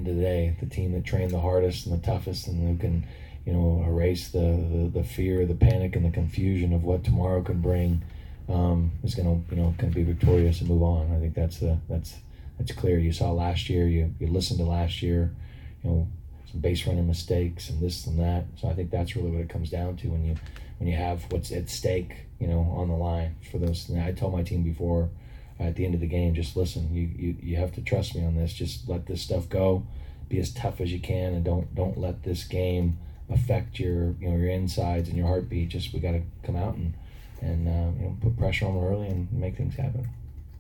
of the day, the team that trained the hardest and the toughest and who can, erase the fear, the panic, and the confusion of what tomorrow can bring, is going to be victorious and move on. I think that's clear. You saw last year. You listened to last year. Some base running mistakes and this and that. So I think that's really what it comes down to when you have what's at stake, on the line for those. I told my team before, at the end of the game, just listen. You have to trust me on this. Just let this stuff go. Be as tough as you can, and don't let this game affect your insides and your heartbeat. Just we got to come out and put pressure on them early and make things happen.